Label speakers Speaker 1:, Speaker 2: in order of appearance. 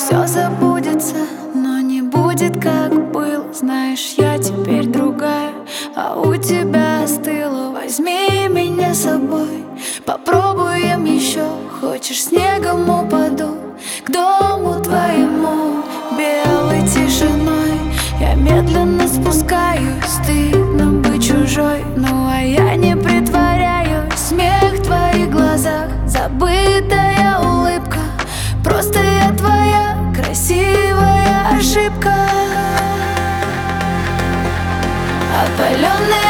Speaker 1: все забудется, но не будет, как было. Знаешь, я теперь другая, а у тебя остыло. Возьми меня с собой, попробуем еще. Хочешь, снегом упаду к дому твоему. Белой тишиной я медленно спускаюсь. Стыдно быть чужой, ну а я не притворяюсь. Смех в твоих глазах, забытая улыбка. Просто я твоя красивая ошибка. Опаленный